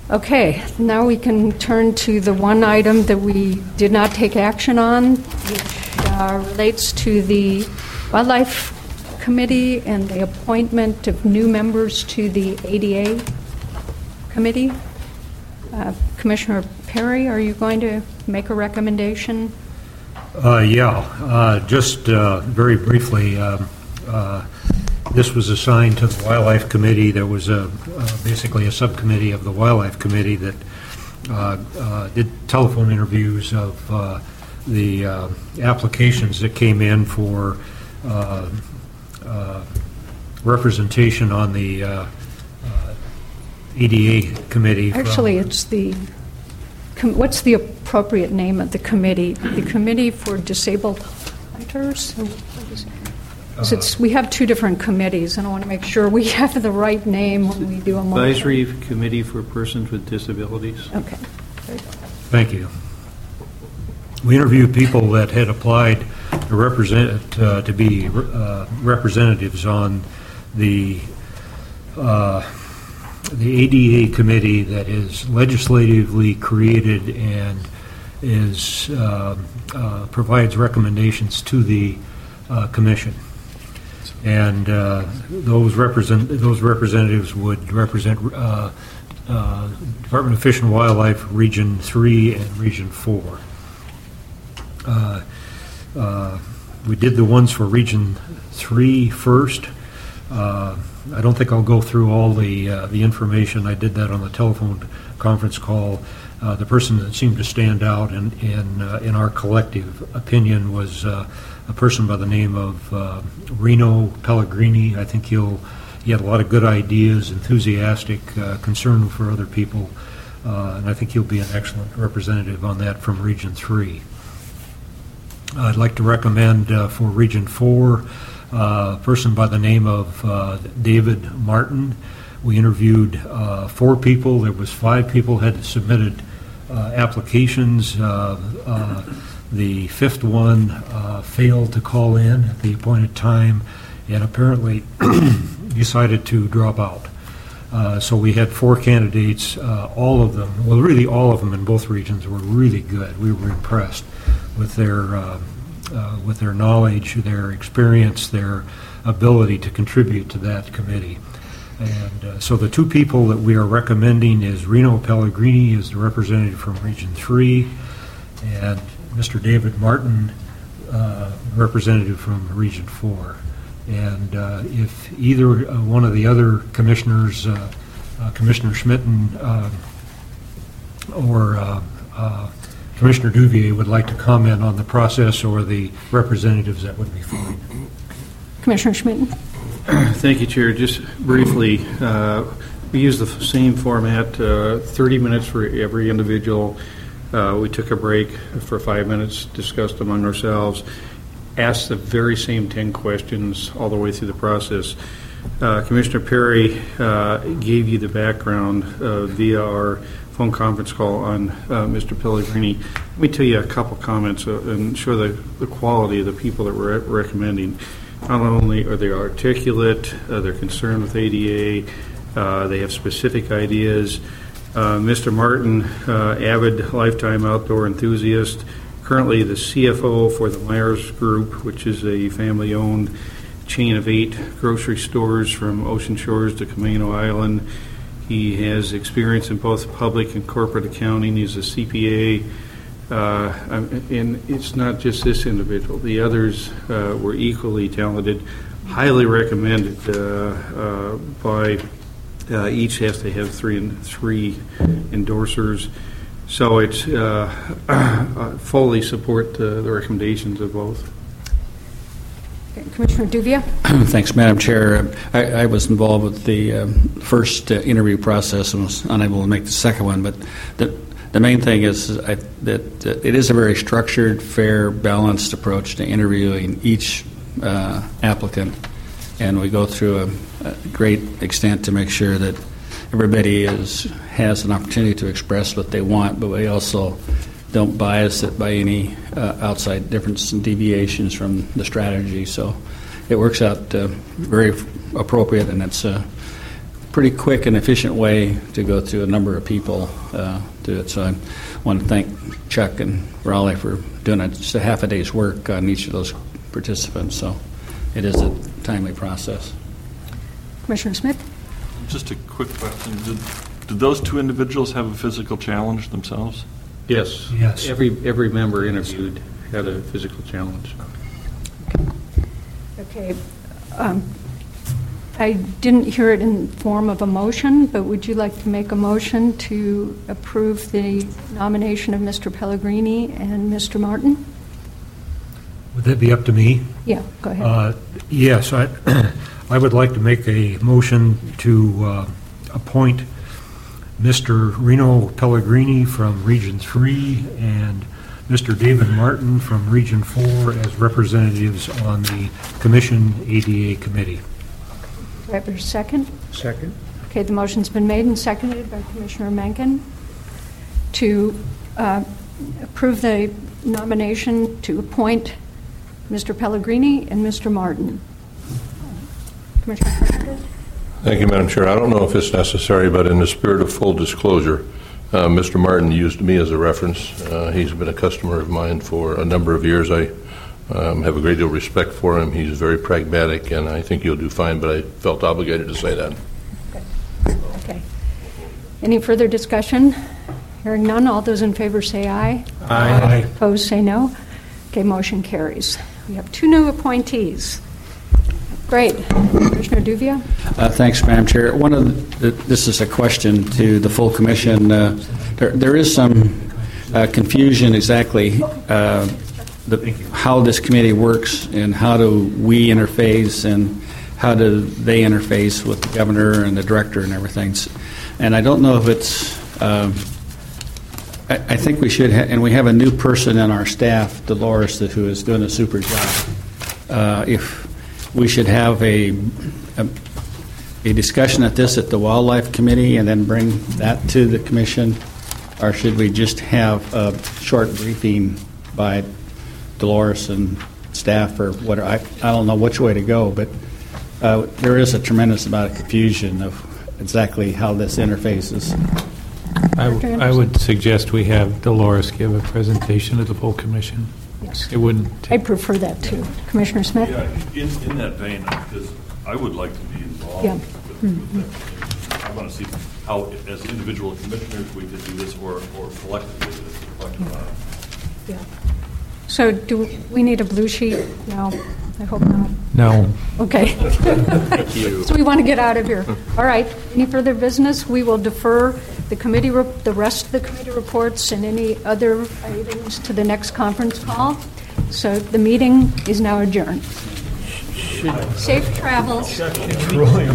Okay, now we can turn to the one item that we did not take action on, which relates to the Wildlife Committee and the appointment of new members to the ADA Committee. Commissioner Perry, are you going to make a recommendation? Just very briefly, this was assigned to the Wildlife Committee. There was basically a subcommittee of the Wildlife Committee that did telephone interviews of the applications that came in for representation on the ADA Committee. Actually, it's the, what's the appropriate name of the committee? The Committee for Disabled Hunters? We have two different committees, and I want to make sure we have the right name when we do a motion. Advisory Committee for Persons with Disabilities. Okay. Thank you. We interviewed people that had applied to represent to be representatives on the ADA committee that is legislatively created and is provides recommendations to the commission. And those representatives would represent Department of Fish and Wildlife Region 3 and Region 4. We did the ones for Region 3 first. I don't think I'll go through all the information. I did that on the telephone conference call. The person that seemed to stand out in our collective opinion was a person by the name of Reno Pellegrini. I think he had a lot of good ideas, enthusiastic, concern for other people, and I think he'll be an excellent representative on that from Region 3. I'd like to recommend for Region 4 a person by the name of David Martin. We interviewed 4 people. There was 5 people had submitted applications. The 5th one failed to call in at the appointed time and apparently decided to drop out. So we had 4 candidates. All of them, well, really all of them in both regions were really good. We were impressed with their knowledge, their experience, their ability to contribute to that committee. And so the 2 people that we are recommending is Reno Pellegrini is the representative from Region 3, and Mr. David Martin, representative from Region 4. And if either one of the other commissioners, Commissioner Schmitten or Commissioner Duvier would like to comment on the process or the representatives, that would be fine. Commissioner Schmitten. Thank you, Chair. Just briefly, we use the same format, 30 minutes for every individual. We took a break for 5 minutes, discussed among ourselves, asked the very same 10 questions all the way through the process. Commissioner Perry gave you the background via our phone conference call on Mr. Pellegrini. Let me tell you a couple comments and show the quality of the people that we're recommending. Not only are they articulate, they're concerned with ADA, they have specific ideas. Mr. Martin, avid lifetime outdoor enthusiast, currently the CFO for the Myers Group, which is a family-owned chain of 8 grocery stores from Ocean Shores to Camino Island. He has experience in both public and corporate accounting. He's a CPA. And it's not just this individual. The others were equally talented, highly recommended by each has to have 3 endorsers. So it's fully support the recommendations of both. Okay, Commissioner Duvier. Thanks, Madam Chair. I was involved with the first interview process and was unable to make the second one, but the main thing is that it is a very structured, fair, balanced approach to interviewing each applicant, and we go through a great extent to make sure that everybody has an opportunity to express what they want, but we also don't bias it by any outside difference and deviations from the strategy. So it works out very appropriate, and it's pretty quick and efficient way to go through a number of people do it. So I want to thank Chuck and Raleigh for doing just a half a day's work on each of those participants. So it is a timely process. Commissioner Smith? Just a quick question. Did those two individuals have a physical challenge themselves? Yes. Yes. Every member interviewed had a physical challenge. Okay. I didn't hear it in form of a motion, but would you like to make a motion to approve the nomination of Mr. Pellegrini and Mr. Martin? Would that be up to me? Yeah, go ahead. Yes, I would like to make a motion to appoint Mr. Reno Pellegrini from Region 3 and Mr. David Martin from Region 4 as representatives on the Commission ADA Committee. Do I have a second? Second. Okay, the motion's been made and seconded by Commissioner Mencken to approve the nomination to appoint Mr. Pellegrini and Mr. Martin. Commissioner Carpenter? Thank you, Madam Chair. I don't know if it's necessary, but in the spirit of full disclosure, Mr. Martin used me as a reference. He's been a customer of mine for a number of years. I have a great deal of respect for him. He's very pragmatic, and I think he'll do fine, but I felt obligated to say that. Okay. Any further discussion? Hearing none, all those in favor say aye. Aye. Opposed, say no. Okay, motion carries. We have two new appointees. Great. Commissioner Duvia? Thanks, Madam Chair. This is a question to the full commission. There is some confusion exactly how this committee works and how do we interface and how do they interface with the governor and the director and everything. And I don't know if it's I think we should and we have a new person in our staff, Dolores, who is doing a super job. If we should have a discussion at the Wildlife Committee and then bring that to the commission, or should we just have a short briefing by Dolores and staff or whatever? I don't know which way to go, but there is a tremendous amount of confusion of exactly how this interfaces. I would suggest we have Dolores give a presentation to the full commission. Yes. It wouldn't. I prefer that too. Commissioner Smith? Yeah, in that vein, because I would like to be involved Yeah. with that. I want to see how, as individual commissioners, we could do this or collectively do this. Yeah. So do we need a blue sheet? No, I hope not. No. Okay. Thank you. So we want to get out of here. All right. Any further business? We will defer the rest of the committee reports and any other items to the next conference call. So the meeting is now adjourned. Safe travels.